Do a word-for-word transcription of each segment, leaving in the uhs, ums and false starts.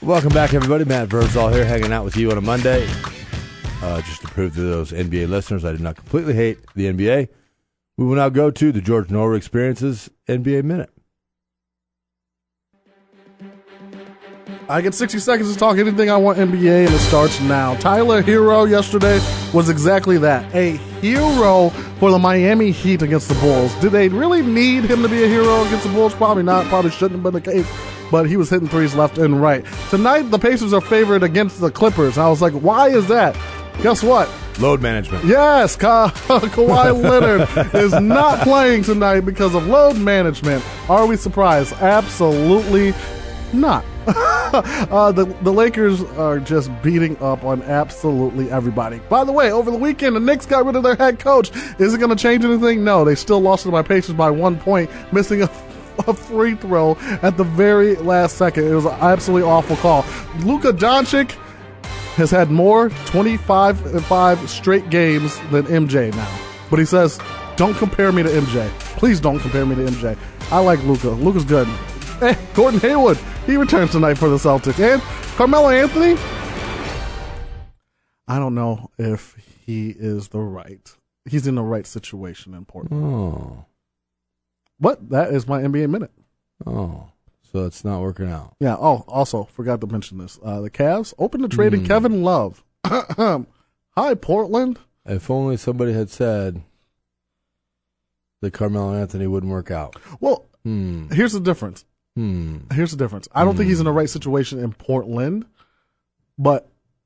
Welcome back, everybody. Matt Verzal here, hanging out with you on a Monday. Uh, just to prove to those N B A listeners I do not completely hate the N B A, we will now go to the George Norwood Experience's N B A Minute. I get sixty seconds to talk anything I want N B A, and it starts now. Tyler Hero yesterday was exactly that, a hero for the Miami Heat against the Bulls. Did they really need him to be a hero against the Bulls? Probably not. Probably shouldn't have been the case. But he was hitting threes left and right. Tonight, the Pacers are favored against the Clippers. I was like, why is that? Guess what? Load management. Yes, Ka- Kawhi Leonard is not playing tonight because of load management. Are we surprised? Absolutely not. uh, the, the Lakers are just beating up on absolutely everybody. By the way, over the weekend, the Knicks got rid of their head coach. Is it going to change anything? No, they still lost to my Pacers by one point, missing a a free throw at the very last second. It was an absolutely awful call. Luka Doncic has had more twenty-five and five straight games than M J now. But he says, don't compare me to M J. Please don't compare me to M J. I like Luka. Luka's good. Hey, Gordon Hayward, he returns tonight for the Celtics. And Carmelo Anthony, I don't know if he is the right. He's in the right situation in Portland. Oh. But that is my N B A Minute. Oh, so it's not working out. Yeah. Oh, also, forgot to mention this. Uh, the Cavs open to trading mm. Kevin Love. Hi, Portland. If only somebody had said that Carmelo Anthony wouldn't work out. Well, hmm. here's the difference. Hmm. Here's the difference. I don't hmm. think he's in the right situation in Portland, but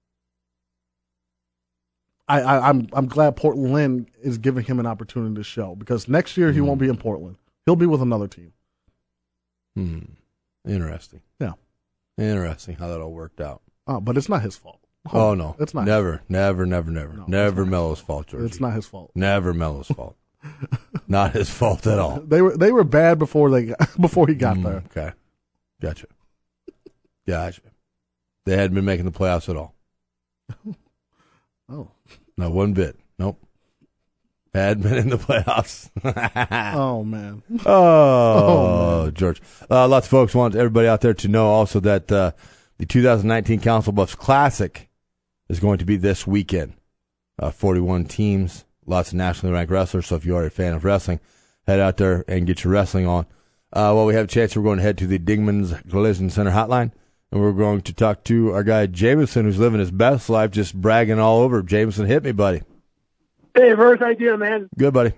I, I, I'm I'm glad Portland is giving him an opportunity to show, because next year he hmm. won't be in Portland. He'll be with another team. Hmm. Interesting. Yeah. Interesting how that all worked out. Oh, but it's not his fault. Oh, oh no. It's not. Never, never, never, never. No, never Melo's fault, George. It's not his fault. Never Melo's fault. Not his fault at all. They were they were bad before they got, before he got mm, there. Okay. Gotcha. Gotcha. They hadn't been making the playoffs at all. Oh. Not one bit. Nope. Had been in the playoffs. Oh, man. Oh, oh man. George. Uh, lots of folks want everybody out there to know also that uh, the two thousand nineteen Council Bluffs Classic is going to be this weekend. Uh, forty-one teams, lots of nationally ranked wrestlers. So if you are a fan of wrestling, head out there and get your wrestling on. Uh, while we have a chance, we're going to head to the Dingman's Collision Center hotline, and we're going to talk to our guy Jameson, who's living his best life, just bragging all over. Jameson, hit me, buddy. Hey, Verse, how you doing, man? Good, buddy.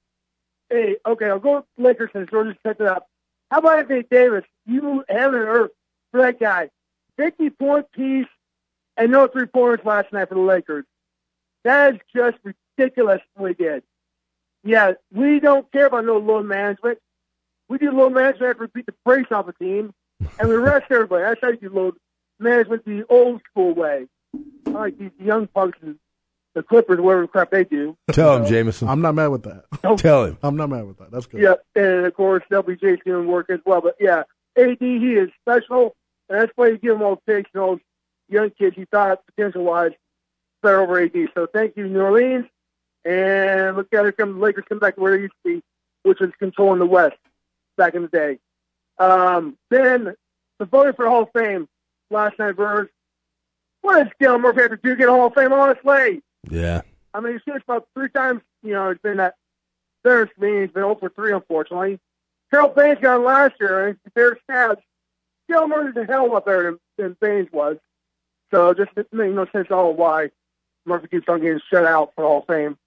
Hey, okay, I'll go with Lakers since George just picked it up. How about Anthony Davis? You heaven and earth for that guy. fifty-point piece and no three-pointers last night for the Lakers. That is just ridiculous what he did. Yeah, we don't care about no load management. We do load management after we beat the brakes off a team, and we rest everybody. That's how you do load management the old school way. I like these young punks and the Clippers, whatever crap they do. Tell him, Jameson. I'm not mad with that. Tell him. I'm not mad with that. That's good. Yeah, and of course, L B J's doing work as well. But yeah, A D, he is special, and that's why you give him all the picks and all those young kids he thought potential-wise better over A D. So thank you, New Orleans. And look at it, come the Lakers come back to where they used to be, which was controlling the West back in the day. Um, then the voting for Hall of Fame last night, Verse. What does Dale Murphy have to do to get a Hall of Fame, honestly? Yeah. I mean, he's finished about three times, you know, it's been that third to me. He's been oh for three, unfortunately. Harold Baines got him last year, and their stats. Dale Murphy's a hell of a lot better than, than Baines was. So just it makes no sense at all why Murphy keeps on getting shut out for Hall of Fame.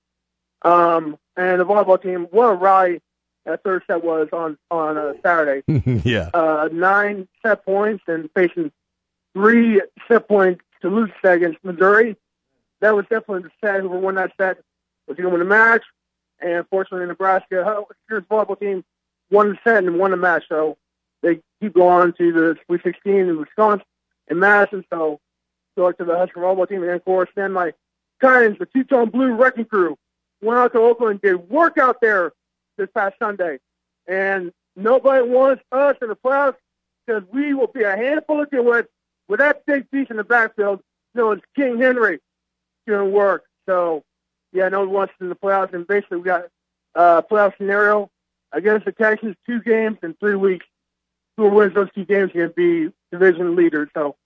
Um, and the volleyball team, what a rally that third set was on, on uh, Saturday. Yeah. Uh, nine set points and facing three set points to lose set against Missouri. That was definitely the set. Whoever won that set was going to win the match. And unfortunately, Nebraska, Huskers volleyball team won the set and won the match. So they keep going on to the Sweet sixteen in Wisconsin and Madison. So go to the Husker volleyball team. And then, of course, then my Titans, the two-tone blue wrecking crew, went out to Oakland and did work out there this past Sunday. And nobody wants us in the playoffs because we will be a handful to deal with with that big piece in the backfield known as King Henry doing work. So, yeah, no one wants us in the playoffs. And basically, we got a playoff scenario against the Texans, two games in three weeks. Who wins those two games is going to be division leader. So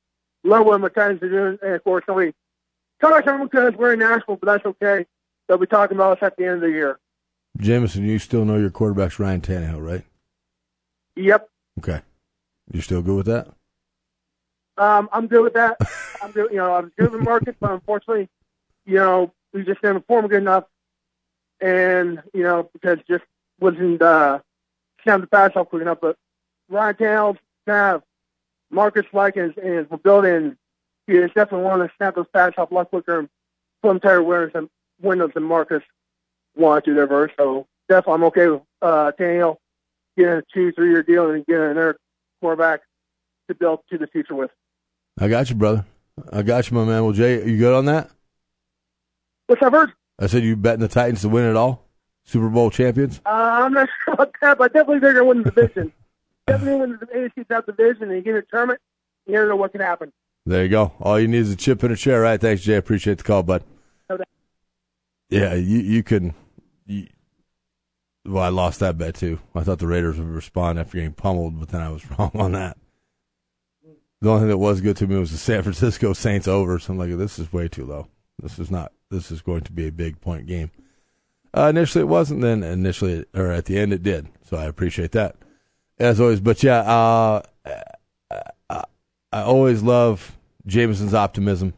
love what McKinnon's doing, and of course, nobody talks about McKinnon's we're in Nashville, but that's okay. They'll be talking about us at the end of the year. Jameson, you still know your quarterback's Ryan Tannehill, right? Yep. Okay. You still good with that? Um, I'm good with that. I'm good. You know, I'm good with the market, but unfortunately, you know, we just didn't perform good enough, and you know, because just wasn't uh, snap the pass off quick enough. But Ryan Tannehill have Marcus like his, his mobility, and he is definitely one to snap those pass off a lot quicker and put them Terry Williams and Windows and Marcus want to do their verse. So definitely, I'm okay with uh, Tannehill getting a two, three year deal and getting another quarterback to build to the future with. I got you, brother. I got you, my man. Well, Jay, you good on that? What's that, Bird? I said you betting the Titans to win it all? Super Bowl champions? Uh, I'm not sure about that, but I definitely think they're going to win the division. Definitely win the A F C South division, and you get a tournament, you never know what can happen. There you go. All you need is a chip and a chair, right? Thanks, Jay. Appreciate the call, bud. No doubt. Yeah, you you can. You, well, I lost that bet too. I thought the Raiders would respond after getting pummeled, but then I was wrong on that. The only thing that was good to me was the San Francisco Saints over. So I'm like, this is way too low. This is not. This is going to be a big point game. Uh, initially, it wasn't. Then initially, or at the end, it did. So I appreciate that, as always. But yeah, uh, I, I always love Jameson's optimism,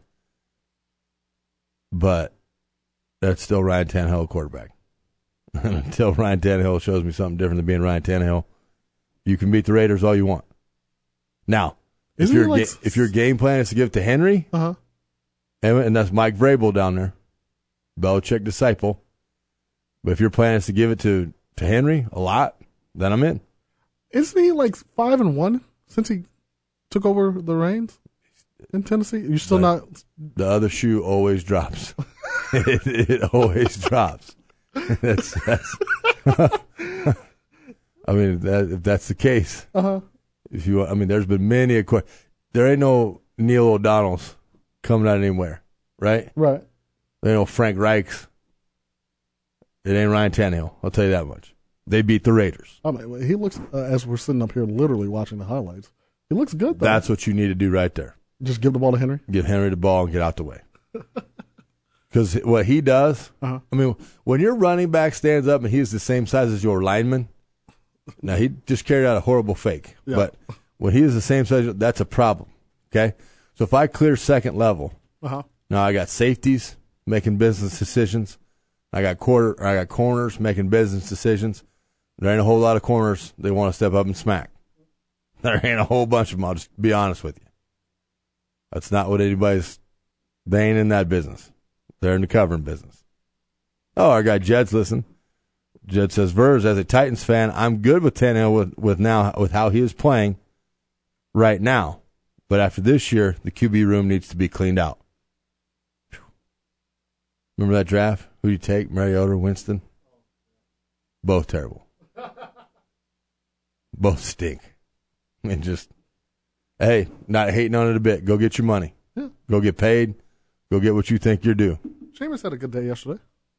but that's still Ryan Tannehill quarterback. And until Ryan Tannehill shows me something different than being Ryan Tannehill, you can beat the Raiders all you want. Now, if Isn't your like, ga- if your game plan is to give it to Henry, uh-huh. and, and that's Mike Vrabel down there, Belichick disciple. But if your plan is to give it to, to Henry a lot, then I'm in. Isn't he like five and one since he took over the reins in Tennessee? You're still But not. The other shoe always drops. it, it always drops. That's, that's I mean, that, if that's the case, Uh-huh. if you, I mean, there's been many a que- there ain't no Neil O'Donnell's coming out anywhere, right? Right. There ain't no Frank Reichs. It ain't Ryan Tannehill. I'll tell you that much. They beat the Raiders. I mean, he looks uh, as we're sitting up here, literally watching the highlights. He looks good, though. That's what you need to do right there. Just give the ball to Henry. Give Henry the ball and get out the way. Because what he does, Uh-huh. I mean, when your running back stands up and he's the same size as your lineman, now he just carried out a horrible fake. Yeah. But when he is the same size, that's a problem. Okay? So if I clear second level, Uh-huh. now I got safeties making business decisions. I got quarter, I got corners making business decisions. There ain't a whole lot of corners they want to step up and smack. There ain't a whole bunch of them. I'll just be honest with you. That's not what anybody's. They ain't in that business. They're in the covering business. Oh, our guy Jed's listen. Jed says, "Verz, as a Titans fan, I'm good with Tannehill with, with now with how he is playing right now. But after this year, the Q B room needs to be cleaned out." Remember that draft? Who you take? Mariota, Winston? Both terrible. Both stink. I mean, just, hey, not hating on it a bit. Go get your money. Yeah. Go get paid. Go get what you think you're due. Seamus had a good day yesterday.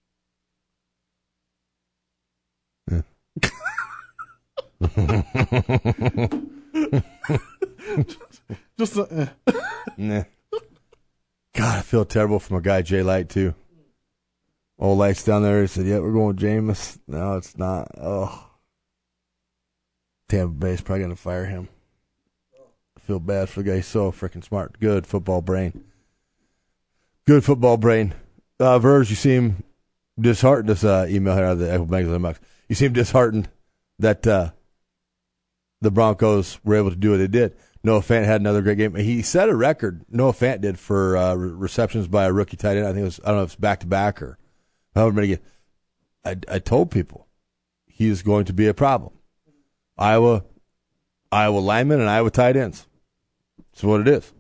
Yeah. Just, uh, eh. Nah. God, I feel terrible for my guy Jay Light, too. Old Light's down there. He said, yeah, we're going with Jameis. No, it's not. Oh. Tampa Bay's probably going to fire him. I feel bad for the guy. He's so freaking smart. Good football brain. Good football brain. Uh, Verge, you seem disheartened. This uh, email here out of the Echo Bank Box. You seem disheartened that uh, the Broncos were able to do what they did. Noah Fant had another great game. He set a record. Noah Fant did for uh, receptions by a rookie tight end. I think it was. I don't know if it's back to back or however many. Get. I I told people he is going to be a problem. Iowa, Iowa linemen and Iowa tight ends. That's what it is.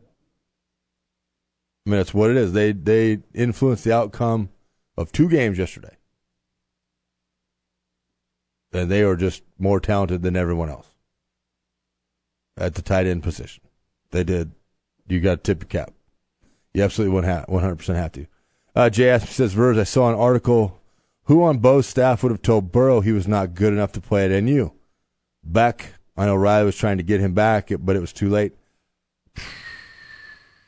I mean, that's what it is. They they influenced the outcome of two games yesterday, and they are just more talented than everyone else at the tight end position. They did. You got to tip your cap. You absolutely one hundred percent have to. Uh, Jay Aspen says, Verz, I saw an article. Who on Bo's staff would have told Burrow he was not good enough to play at N U? Beck. I know Riley was trying to get him back, but it was too late.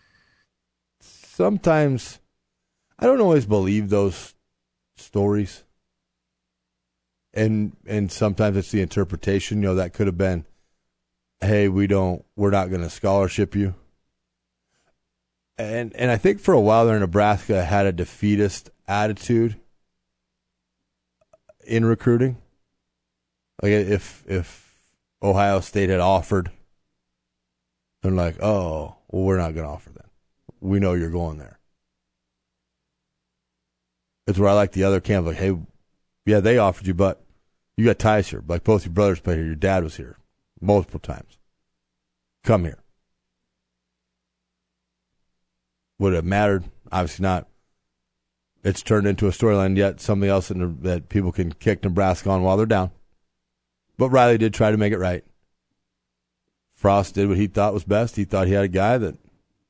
sometimes I don't always believe those stories. And and sometimes it's the interpretation, you know, that could have been, hey, we don't we're not gonna scholarship you. And and I think for a while there Nebraska had a defeatist attitude in recruiting. Like if if Ohio State had offered, they're like, oh, well, we're not gonna offer then. We know you're going there. It's where I like the other camp, like, hey, yeah, they offered you, but you got ties here. Like both your brothers played here. Your dad was here multiple times. Come here. Would it have mattered? Obviously not. It's turned into a storyline yet, something else in the, that people can kick Nebraska on while they're down. But Riley did try to make it right. Frost did what he thought was best. He thought he had a guy that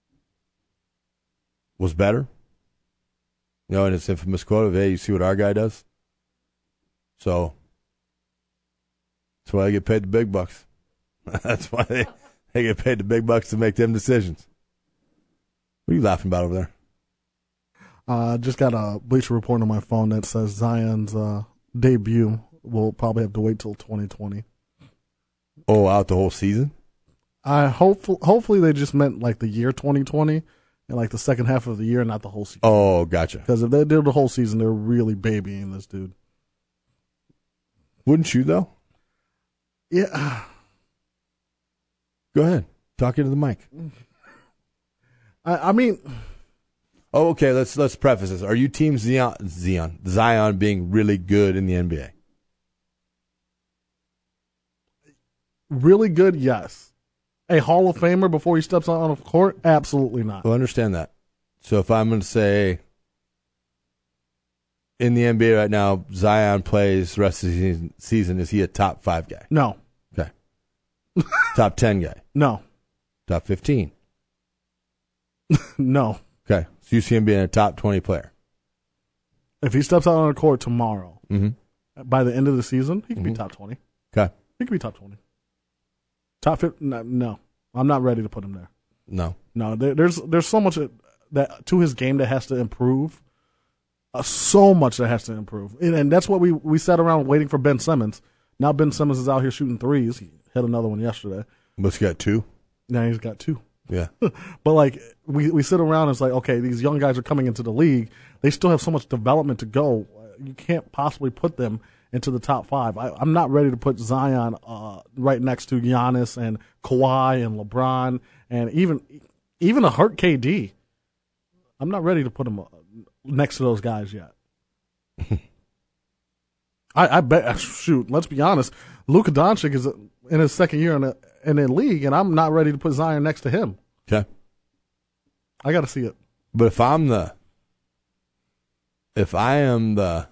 was better. You know, and his infamous quote of, hey, you see what our guy does? So, that's why they get paid the big bucks. That's why they, they get paid the big bucks to make them decisions. What are you laughing about over there? I uh, just got a Bleacher Report on my phone that says Zion's uh, debut will probably have to wait till twenty twenty. Oh, out the whole season? I hope, hopefully they just meant like the year twenty twenty and like the second half of the year, not the whole season. Oh, gotcha. Because if they did the whole season, they're really babying this dude. Wouldn't you, though? Yeah. Go ahead. Talk into the mic. I, I mean... Oh, okay. Let's let's preface this. Are you team Zion, Zion, Zion being really good in the N B A? Really good, yes. A Hall of Famer before he steps on a court? Absolutely not. Well, understand that. So if I'm going to say in the N B A right now, Zion plays the rest of the season, season is he a top five guy? No. Okay. Top ten guy? No. Top fifteen? No. Okay. So you see him being a top twenty player? If he steps out on the court tomorrow, mm-hmm. by the end of the season, he can mm-hmm. be top twenty. Okay. He can be top twenty. Top fifty? No, no. I'm not ready to put him there. No. No, there, there's there's so much that to his game that has to improve. Uh, so much that has to improve. And, and that's what we, we sat around waiting for Ben Simmons. Now Ben Simmons is out here shooting threes. He hit another one yesterday. Must got two. Now he's got two. Yeah. But, like, we, we sit around and it's like, okay, these young guys are coming into the league. They still have so much development to go. You can't possibly put them into the top five. I, I'm not ready to put Zion uh, right next to Giannis and Kawhi and LeBron and even even a hurt K D. I'm not ready to put him next to those guys yet. I, I bet, shoot, let's be honest, Luka Doncic is in his second year in the, in the league, and I'm not ready to put Zion next to him. Okay. I got to see it. But if I'm the, if I am the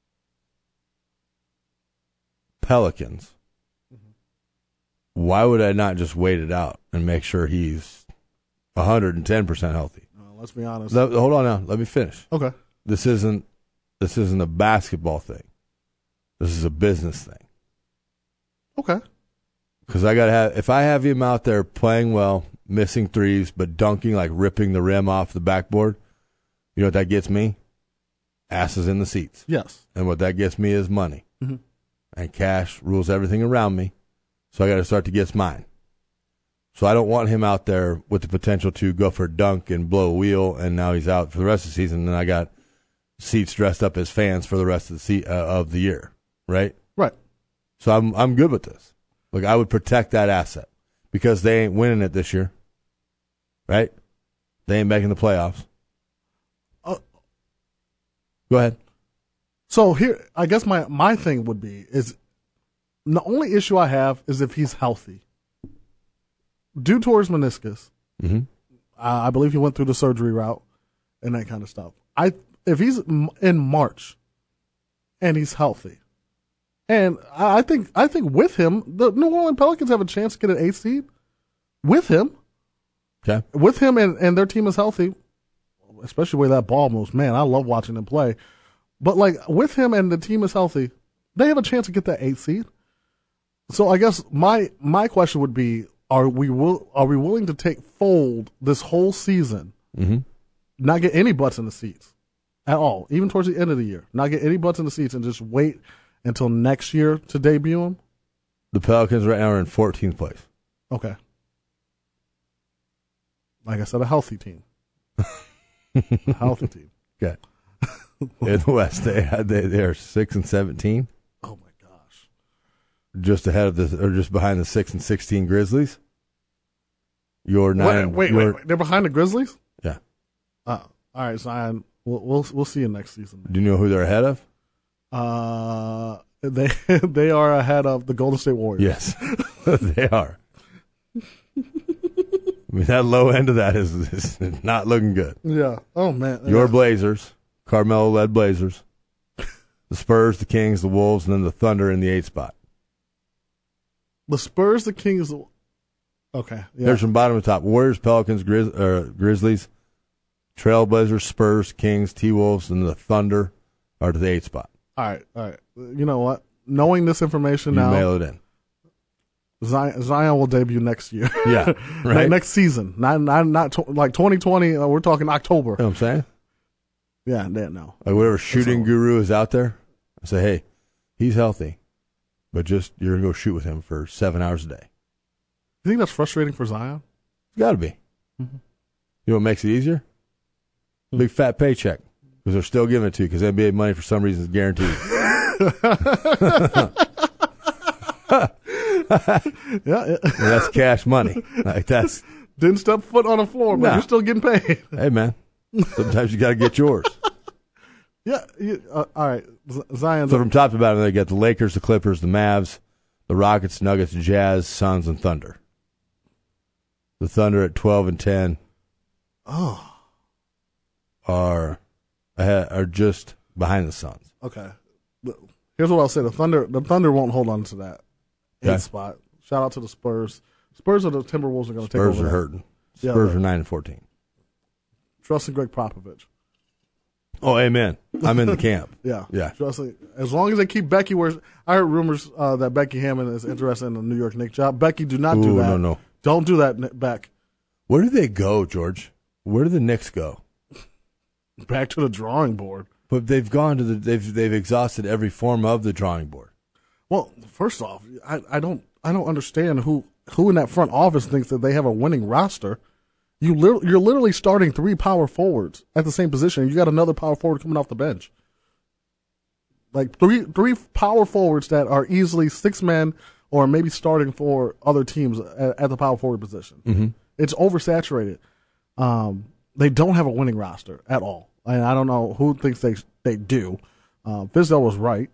Pelicans, mm-hmm. why would I not just wait it out and make sure he's one hundred ten percent healthy? Uh, let's be honest. Let, hold on now. Let me finish. Okay. This isn't, this isn't a basketball thing. This is a business thing. Okay. Because I gotta have, if I have him out there playing well, missing threes, but dunking, like ripping the rim off the backboard, you know what that gets me? Asses in the seats. Yes. And what that gets me is money. Mm-hmm. And cash rules everything around me. So I got to start to get mine. So I don't want him out there with the potential to go for a dunk and blow a wheel, and now he's out for the rest of the season. And I got seats dressed up as fans for the rest of the se- uh, of the year. Right? Right. So I'm I'm good with this. Like, I would protect that asset because they ain't winning it this year. Right? They ain't making the playoffs. Uh, Go ahead. So here, I guess my, my thing would be is the only issue I have is if he's healthy. Due to his meniscus, mm-hmm. uh, I believe he went through the surgery route and that kind of stuff. I if he's in March and he's healthy, and I think I think with him, the New Orleans Pelicans have a chance to get an eighth seed. With him, okay, with him, and, and their team is healthy, especially the way that ball moves. Man, I love watching them play. But like with him and the team is healthy, they have a chance to get that eighth seed. So I guess my my question would be: Are we will are we willing to take fold this whole season mm-hmm. not get any butts in the seats at all, even towards the end of the year. Not get any butts in the seats and just wait until next year to debut them? The Pelicans right now are in fourteenth place. Okay. Like I said, a healthy team. A healthy team. Okay. In the West, they had they they are six and seventeen. Oh my gosh! Just ahead of the or just behind the six and sixteen Grizzlies. You're nine. Wait, wait, you're, wait, wait! They're behind the Grizzlies. Yeah. Uh, all right, Zion. We'll we'll we'll see you next season. Do you know who they're ahead of? Uh, they they are ahead of the Golden State Warriors. Yes, they are. I mean, that low end of that is, is not looking good. Yeah. Oh man. Your yeah. Blazers, Carmelo-led Blazers, the Spurs, the Kings, the Wolves, and then the Thunder in the eighth spot. The Spurs, the Kings. The... Okay. Yeah. There's from bottom to top: Warriors, Pelicans, Grizz, uh, Grizzlies, Trailblazers, Spurs, Kings, T-Wolves, and the Thunder are to the eighth spot. All right. All right. You know what? Knowing this information You now, mail it in. Zion, Zion will debut next year. Yeah, right. Next season, not not not to, like twenty twenty. Uh, we're talking October. You know what I'm saying? Yeah, that no. Like whatever shooting guru is out there, I say, hey, he's healthy, but just you're gonna go shoot with him for seven hours a day. You think that's frustrating for Zion? It's got to be. Mm-hmm. You know what makes it easier? Mm-hmm. Big fat paycheck because they're still giving it to you because N B A money for some reason is guaranteed. yeah, yeah. Well, that's cash money. Like that's didn't step foot on the floor, but no. You're still getting paid. Hey man, sometimes you got to get yours. Yeah. You, uh, all right, Z- Zion. So from top to bottom, they got the Lakers, the Clippers, the Mavs, the Rockets, Nuggets, Jazz, Suns, and Thunder. The Thunder at twelve and ten. Oh, are ahead, are just behind the Suns. Okay. Here's what I'll say: the Thunder, the Thunder won't hold on to that Okay. eighth spot. Shout out to the Spurs. Spurs or the Timberwolves are going to take Spurs over. are that. hurting. Yeah, Spurs but- are nine and fourteen. Trusting Greg Popovich. Oh, amen. I'm in the camp. Yeah, Yeah. Trusting as long as they keep Becky. Where I heard rumors uh, that Becky Hammond is interested in the New York Knicks job. Becky, do not do Ooh, that. no, no. Don't do that, Nick- Beck. Where do they go, George? Where do the Knicks go? Back to the drawing board. But they've gone to the they've they've exhausted every form of the drawing board. Well, first off, I, I don't I don't understand who who in that front office thinks that they have a winning roster. You lit- you're literally starting three power forwards at the same position. You got another power forward coming off the bench. Like three three power forwards that are easily six men or maybe starting for other teams at, at the power forward position. Mm-hmm. It's oversaturated. Um, they don't have a winning roster at all. And I don't know who thinks they they do. Um, Fizdale was right.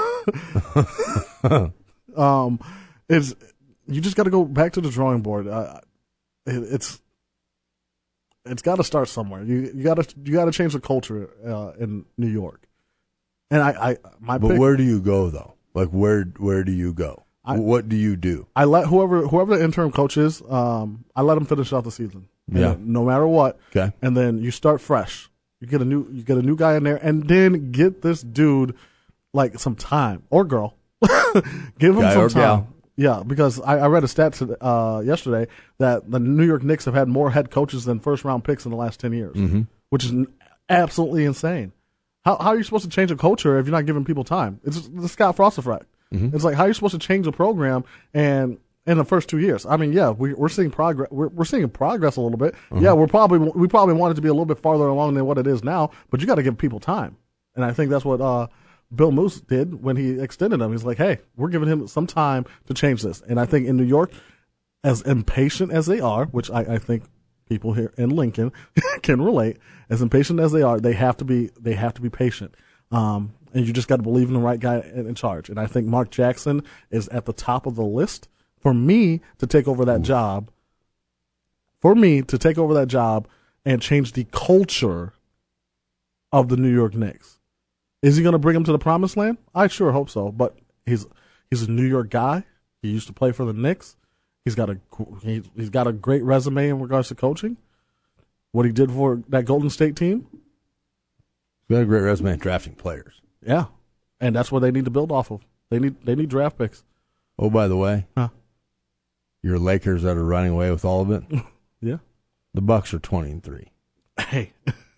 um, it's you just got to go back to the drawing board. Uh, it, it's it's got to start somewhere. You you got to you got to change the culture uh, in New York. And I, I my But pick, where do you go though? Like where where do you go? I- what do you do? I let whoever whoever the interim coach is, um, I let him finish out the season. Yeah. And no matter what. Okay. And then you start fresh. You get a new you get a new guy in there, and then get this dude like some time or girl. Give him Guy some or time. gal. Yeah, because I, I read a stat to, uh, yesterday that the New York Knicks have had more head coaches than first round picks in the last ten years, Mm-hmm. which is n- absolutely insane. How how are you supposed to change a culture if you're not giving people time? It's the Scott Frost effect. Mm-hmm. It's like how are you supposed to change a program and in the first two years? I mean, yeah, we, we're seeing progress. We're, we're seeing progress a little bit. Mm-hmm. Yeah, we're probably we probably want it to be a little bit farther along than what it is now. But you got to give people time, and I think that's what uh, Bill Moose did when he extended him. He's like, hey, we're giving him some time to change this. And I think in New York, as impatient as they are, which I, I think people here in Lincoln can relate, as impatient as they are, they have to be they have to be patient. Um, and you just got to believe in the right guy in, in charge. And I think Mark Jackson is at the top of the list for me to take over that job. For me to take over that job and change the culture of the New York Knicks. Is he going to bring him to the promised land? I sure hope so. But he's he's a New York guy. He used to play for the Knicks. He's got a he's, he's got a great resume in regards to coaching. What he did for that Golden State team. He's got a great resume at drafting players. Yeah, and that's what they need to build off of. They need they need draft picks. Oh, by the way, Huh. your Lakers that are running away with all of it. Yeah. The Bucks are twenty and three. Hey,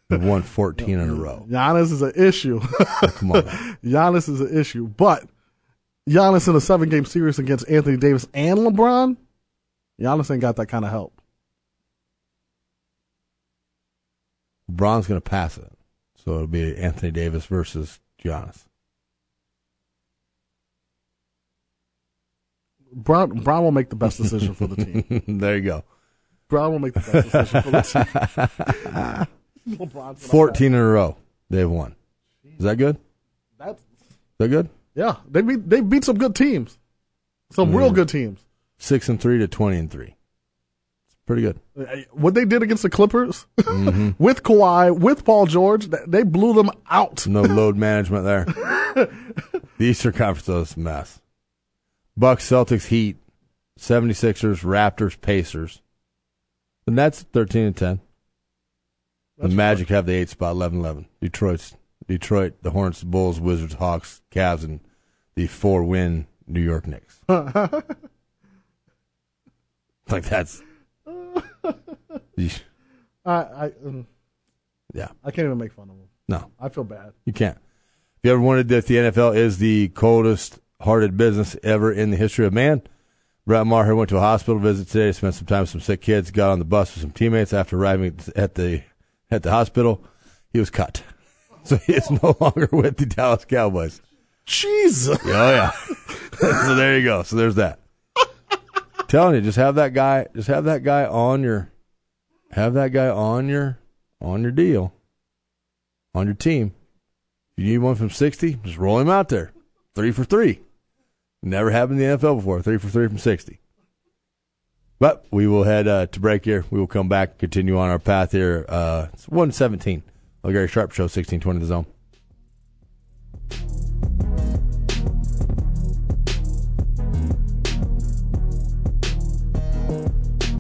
They've won fourteen in a row. Giannis is an issue. Come on. Giannis is an issue. But Giannis in a seven-game series against Anthony Davis and LeBron, Giannis ain't got that kind of help. LeBron's going to pass it. So it'll be Anthony Davis versus Giannis. Brown, Brown will make the best decision for the team. There you go. Brown will make the best decision for the team. fourteen in a row they've won. Is that good? That's, Is that good? yeah, they beat they beat some good teams, some Mm. real good teams. Six and three to twenty and three. It's pretty good. What they did against the Clippers Mm-hmm. with Kawhi, with Paul George, they blew them out. No load management there. The Eastern Conference is a mess. Bucks, Celtics, Heat, seventy-sixers, Raptors, Pacers. The Nets thirteen and ten. The Magic have the eighth spot, eleven eleven. Detroit's Detroit, the Hornets, the Bulls, Wizards, Hawks, Cavs, and the four-win New York Knicks. Like that's. I, I um, Yeah. I can't even make fun of them. No, I feel bad. you can't. If you ever wondered if the N F L is the coldest-hearted business ever in the history of man, Brett Maher went to a hospital visit today, spent some time with some sick kids, got on the bus with some teammates. After arriving at the at the hospital, he was cut. So he is no longer with the Dallas Cowboys. Jesus. Oh, yeah. So there you go. So there's that. Telling you, just have that guy, just have that guy on your, have that guy on your, on your deal, on your team. If you need one from sixty, just roll him out there. Three for three. Never happened in the N F L before. Three for three from sixty. But we will head uh, to break here. We will come back, continue on our path here. Uh, it's one seventeen. The Gary Sharp Show, sixteen twenty The Zone.